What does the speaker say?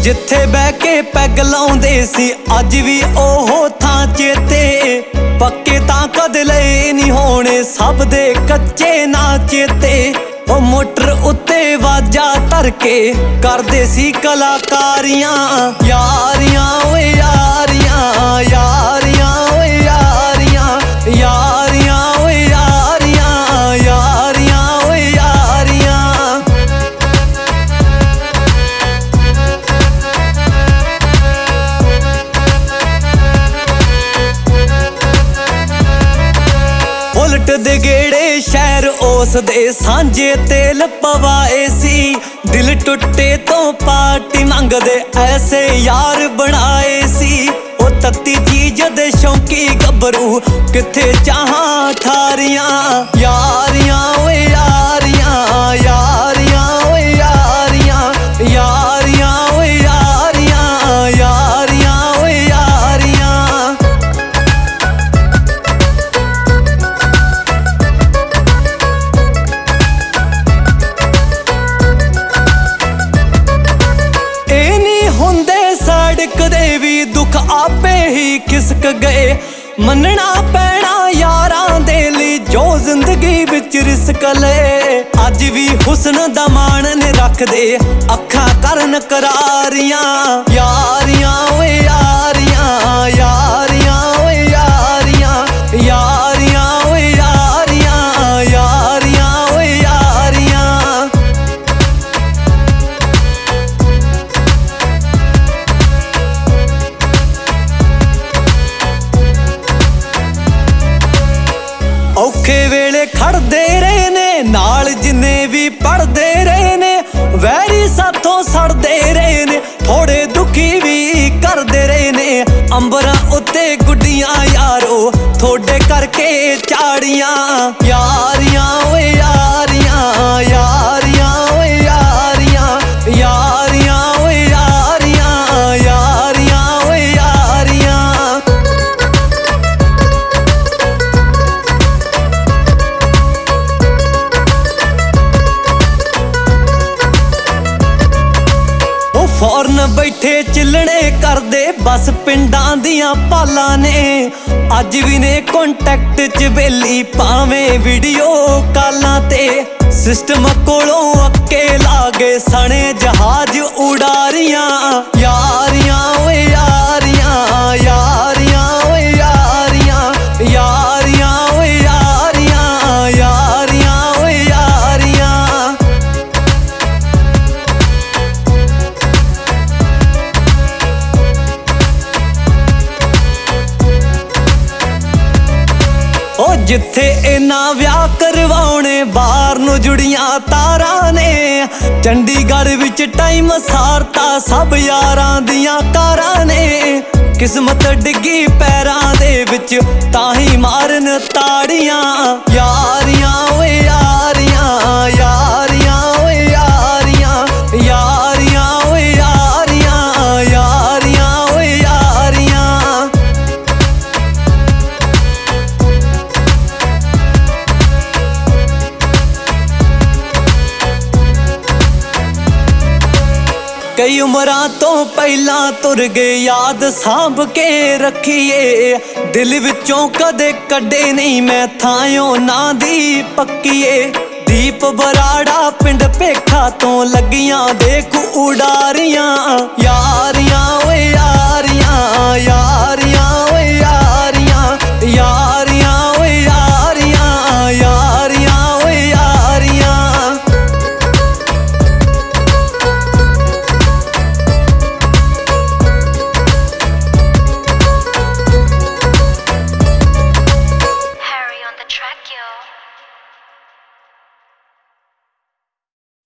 ਜਿੱਥੇ ਬਹਿ ਕੇ ਪੈਗ ਲਾਉਂਦੇ ਸੀ ਅੱਜ ਵੀ ਉਹ ਥਾਂ ਚੇਤੇ। ਪੱਕੇ ਤਾਂ ਕਦੇ ਲਏ ਨਹੀਂ ਹੋਣੇ ਸਭ ਦੇ ਕੱਚੇ ਨਾ ਚੇਤੇ। ਉਹ ਮੋਟਰ ਉੱਤੇ ਵਾਜਾ ਧਰ ਕੇ ਕਰਦੇ ਸੀ ਕਲਾਕਾਰੀਆਂ। ਯਾਰੀਆਂ ਓਏ ਯਾਰੀਆਂ, ਯਾਰੀਆਂ ਓਏ ਯਾਰੀਆਂ, ਯਾਰੀਆਂ ਓਏ ਯਾਰੀਆਂ, ਯਾਰੀਆਂ ਓਏ ਯਾਰੀਆਂ। ਉਲਟ ਦੇ ਗੇੜੇ ਸ਼ਹਿਰ ਉਸ ਦੇ ਸਾਂਝੇ ਤੇਲ ਪਵਾਏ ਸੀ। ਦਿਲ ਟੁੱਟੇ ਤੋਂ ਪਾਰਟੀ ਮੰਗਦੇ ਐਸੇ ਯਾਰ ਬਣਾਏ ਸੀ। ਉਹ ਤੱਤੀ ਚੀਜ਼ ਦੇ ਸ਼ੌਂਕੀ ਗੱਭਰੂ ਕਿੱਥੇ ਚਾਹਾਂ ਠਾਰੀਆਂ। ਯਾਰੀਆਂ ਓਏ ਯਾਰੀਆਂ, ਯਾਰੀਆਂ ਓਏ ਯਾਰੀਆਂ, ਯਾਰੀਆਂ ਓਏ ਯਾਰੀਆਂ, ਯਾਰੀਆਂ ਓਏ ਯਾਰੀਆਂ। ਇਹ ਨਹੀਂ ਹੁੰਦੇ ਸੜਕਦੇ ਵੀ ਦੁੱਖ ਆਪੇ ਹੀ ਖਿਸਕ ਗਏ। ਮੰਨਣਾ ਪੈਣਾ ਯਾਰਾਂ ਦੇ ਲਈ ਜੋ ਜ਼ਿੰਦਗੀ ਵਿੱਚ ਰਿਸਕ ਲਏ। ਅੱਜ ਵੀ ਹੁਸਨ ਦਾ ਮਾਣ ਨੇ ਰੱਖਦੇ ਅੱਖਾਂ ਕਰਨ ਕਰਾਰੀਆਂ। ਯਾਰੀਆਂ ਓਏ ਯਾਰੀਆਂ, ਯਾਰੀਆਂ ਓਏ ਯਾਰੀਆਂ, ਯਾਰੀਆਂ ਓਏ ਯਾਰੀਆਂ, ਯਾਰੀਆਂ ਓਏ ਯਾਰੀਆਂ। ਔਖੇ ਵੇਲੇ ਖੜਦੇ ਰਹੇ ਨੇ ਨਾਲ ਜਿੰਨੇ ਵੀ ਪੜਦੇ ਰਹੇ ਨੇ। ਵੈਰੀ ਸਾਥੋਂ ਸੜਦੇ ਰਹੇ ਨੇ ਥੋੜੇ ਦੁਖੀ ਵੀ ਕਰਦੇ ਰਹੇ ਨੇ। ਅੰਬਰਾਂ ਉੱਤੇ ਗੁੱਡੀਆਂ ਯਾਰੋ ਥੋੜੇ ਕਰਕੇ ਚਾੜੀਆਂ। ਯਾਰੀਆਂ ਓਏ ਯਾਰੀਆਂ, ਯਾਰੀਆਂ ਓਏ ਯਾਰੀਆਂ, ਯਾਰੀਆਂ ਓਏ ਯਾਰੀਆਂ, ਯਾਰੀਆਂ ਓਏ ਯਾਰੀਆਂ। ਫੌਰਨ ਬੈਠੇ ਚਿੱਲਣੇ ਕਰਦੇ ਬਸ ਪਿੰਡਾਂ ਦੀਆਂ ਪਾਲਾਂ ਨੇ। ਅੱਜ ਵੀ ਨੇ ਕੰਟੈਕਟ 'ਚ ਬੇਲੀ ਭਾਵੇਂ ਵੀਡੀਓ ਕਾਲਾਂ ਤੇ। ਸਿਸਟਮ ਕੋਲੋਂ ਅੱਕੇ ਲਾਗੇ ਸਣੇ ਜਹਾਜ਼ ਉਡਾਰੀਆਂ। ਯਾਰੀਆਂ ਓਏ ਯਾਰੀਆਂ, ਯਾਰੀਆਂ ਓਏ ਯਾਰੀਆਂ, ਯਾਰੀਆਂ ਓਏ ਯਾਰੀਆਂ, ਯਾਰੀਆਂ ਓਏ ਯਾਰੀਆਂ। ਉਹ ਜਿੱਥੇ ਇਹਨਾਂ ਵਿਆਹ ਕਰਵਾਉਣੇ ਬਾਹਰ ਨੂੰ ਜੁੜੀਆਂ ਤਾਰਾਂ ਨੇ। ਚੰਡੀਗੜ੍ਹ ਵਿੱਚ ਟਾਈਮ ਸਾਰਤਾ ਸਭ ਯਾਰਾਂ ਦੀਆਂ ਕਾਰਾਂ ਨੇ। ਕਿਸਮਤ ਡਿੱਗੀ ਪੈਰਾਂ ਦੇ ਵਿੱਚ ਤਾਂ ਹੀ ਮਾਰਨ ਤਾੜੀਆਂ। ਯਾਰੀਆਂ ਓਏ ਯਾਰੀਆਂ, ਯਾਰੀਆਂ ਓਏ ਯਾਰੀਆਂ, ਯਾਰੀਆਂ ਓਏ ਯਾਰੀਆਂ, ਯਾਰੀਆਂ ਓਏ ਯਾਰੀਆਂ। ਕਈ ਉਮਰਾਂ ਤੋਂ ਪਹਿਲਾਂ ਤੁਰ ਗਏ ਯਾਦ ਸਾਂਭ ਕੇ ਰੱਖੀਏ। ਦਿਲ ਵਿੱਚੋਂ ਕਦੇ ਕੱਢੇ ਨਹੀਂ ਮੈਂ ਥਾਂਯੋਂ ਨਾਂ ਦੀ ਪੱਕੀਏ। ਦੀਪ ਬਰਾੜਾ ਪਿੰਡ ਭੇਖਾ ਤੋਂ ਲੱਗੀਆਂ ਦੇਖ ਉਡਾਰੀਆਂ। ਯਾਰੀਆਂ